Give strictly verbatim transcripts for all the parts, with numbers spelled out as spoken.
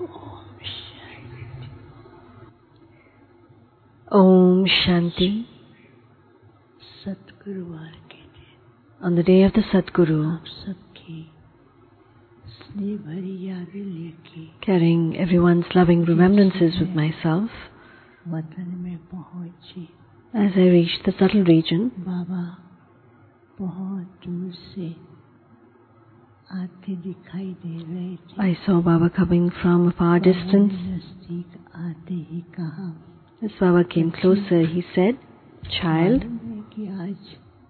Om Shanti. सतगुरुवार के दिन On the day of the Sadguru, आप सबकी स्नेह भरी यादें लेके carrying everyone's loving remembrances with myself, वतन में पहुंची। as I reached the subtle region, बाबा बहुत दूर से आते दिखाई दे रहे थे। I saw Baba coming from a far distance. नजदीक आते ही कहा, As Baba came closer, he said, "Child, कि आज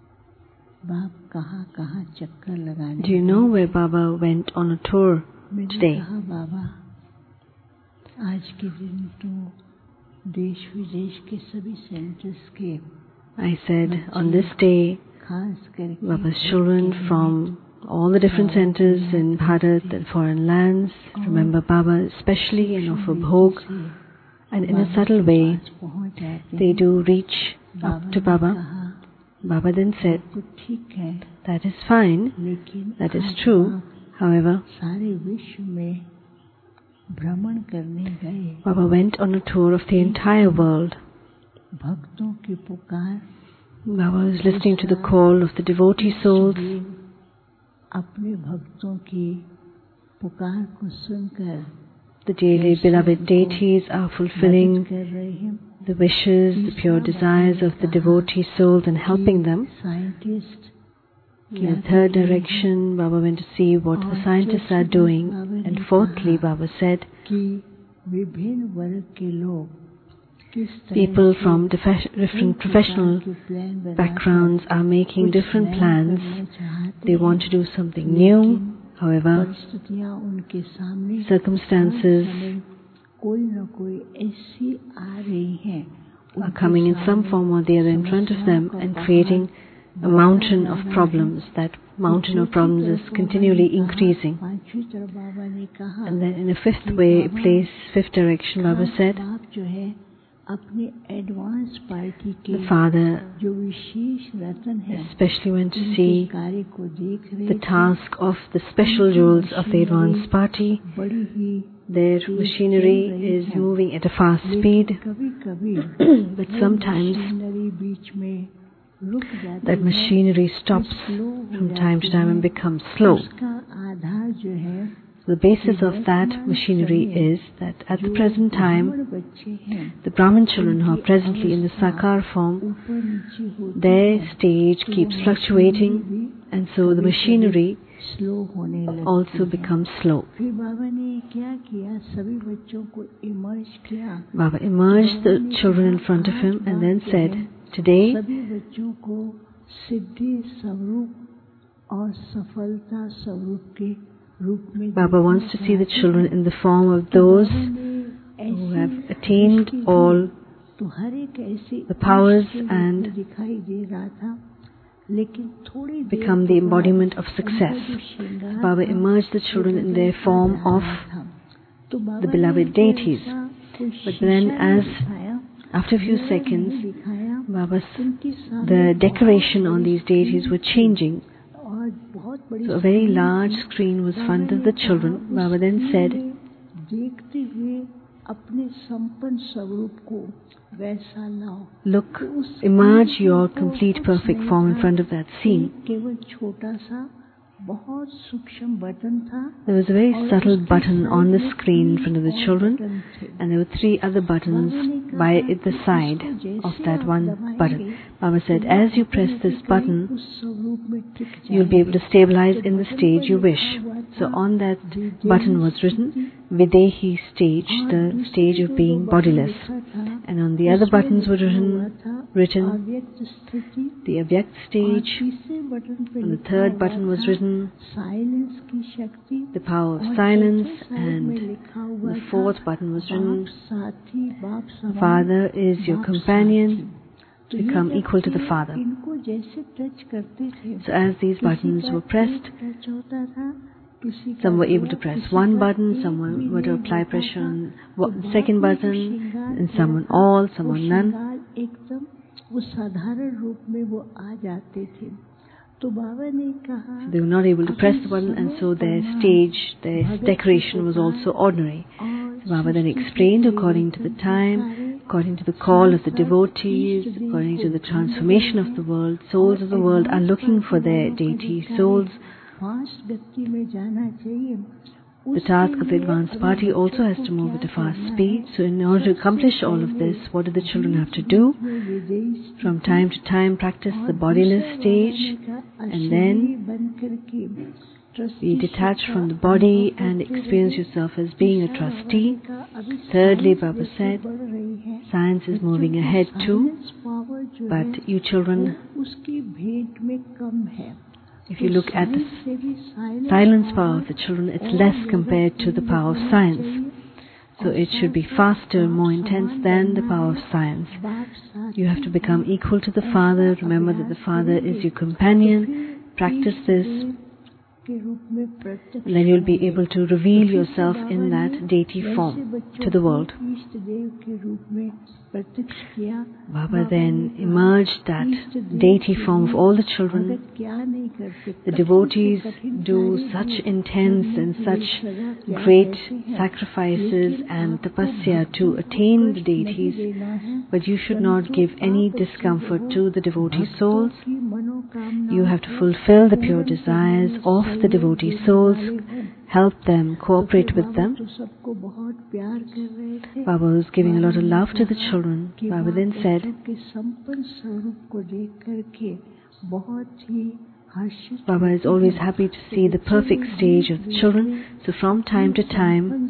बाप कहाँ कहाँ चक्कर लगाने। do you know where Baba went on a tour मैंने today?" कहा, बाबा आज के दिन तो देश विदेश के सभी सेंटर्स के I said, on this day, खास करके Baba's children from all the different centers in Bharat and foreign lands remember Baba especially and offer bhog, and in a subtle way पहुंच जाते they do reach up to Baba. कहा, Baba then said, तो ठीक है, "That is fine, लेकिन that is आज true. आप However, सारे विश्व में भ्रमण करने गए। Baba went on a tour of the entire world. भक्तों की पुकार, Baba was listening to the call of the devotee souls. अपने भक्तों की पुकार को सुनकर The dearly beloved deities are fulfilling कर रहे हैं। the wishes, the pure desires of the devotee souls and helping them. Scientist In the third direction, Baba went to see what the scientists are doing. And fourthly, Baba said, कि विभिन्न वर्ग के लोग किस तरह people from diffe- different professional के plan बना backgrounds are making different plans. They want to do something new. However, परिस्थितियां उनके सामने circumstances कोई न कोई ऐसी आ रही हैं are coming in some form or the other in front of them and creating a mountain of problems. That mountain of problems is continually increasing. पांचवी तरफ बाबा ने कहा, And then in a fifth way, place, fifth direction, Baba said, बाप जो है अपने advance party के the Father जो विशेष रतन है especially went to see कार्य को देख रहे the task of the special jewels of the advanced party. बड़ी ही Their machinery is moving at a fast speed, कभी कभी but sometimes मशीनरी बीच में रुक जाती that machinery stops from time to time and becomes slow. उसका आधार जो है The basis of that machinery is that at the present time, बच्चे हैं the Brahmin children who are presently in the Sakar form, ऊपर नीचे होते their stage keeps fluctuating, and so the machinery slow होने लगते also becomes slow. फिर बाबा ने क्या किया, सभी बच्चों को इमर्ज किया। Baba emerged the children in front of him and then said, "Today, सभी बच्चों को सिद्धि स्वरूप और सफलता स्वरूप के रूप में Baba wants to see the children in the form of those who have attained all तो हर एक ऐसी the powers and दिखाई दे रहा था, लेकिन थोड़ी become the embodiment of success." Baba emerged the children in their form of the beloved deities. But then as after a few seconds, Baba's, the decoration on these deities were changing. So a very large screen was in front of the children. Baba then said, देखते हुए अपने संपन्न स्वरूप को वैसा लाओ। "Look, emerge your complete perfect form in front of that scene." केवल छोटा सा बहुत सूक्ष्म बटन था। There was a very subtle button on the screen in front of the children, and there were three other buttons by the side of that one button. Baba said, "As you press this button, you'll be able to stabilize in the stage you wish." So on that button was written, Videhi stage, the stage of being bodiless. And on the other buttons were written, written the Avyakt stage. On the third button was written the power of silence, and the fourth button was written, Father is your companion, become equal to the Father. So as these buttons were pressed, some were able to press one button, some were to apply pressure on the second button, and some on all, some on none. They were not able to press the button, and so their stage, their decoration was also ordinary. Baba then explained according to the time, according to the call of the devotees, according to the transformation of the world, souls of the world are looking for their deity. Souls, the task of the advanced party also has to move at a fast speed. So in order to accomplish all of this, what do the children have to do? From time to time practice the bodiless stage, and then be detached from the body and experience yourself as being a trustee. Thirdly, Baba said, science is moving ahead too, but you children, if you look at the silence power of the children, it's less compared to the power of science. So it should be faster, more intense than the power of science. You have to become equal to the Father. Remember that the Father is your companion. Practice this, and then you'll be able to reveal yourself in that deity form to the world. Baba then emerged that deity form of all the children. The devotees do such intense and such great sacrifices and tapasya to attain the deities, but you should not give any discomfort to the devotee souls. You have to fulfill the pure desires of the devotee souls, help them, cooperate with them. Baba was giving a lot of love to the children. Baba then said, Baba is always happy to see the perfect stage of the children, so from time to time,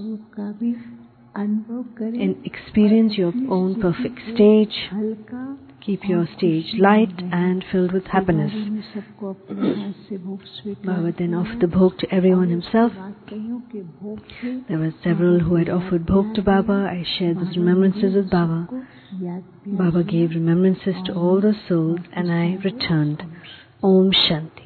and experience your own perfect stage. Keep your stage light and filled with happiness. Baba then offered the bhog to everyone himself. There were several who had offered bhog to Baba. I shared those remembrances with Baba. Baba gave remembrances to all the souls and I returned. Om Shanti.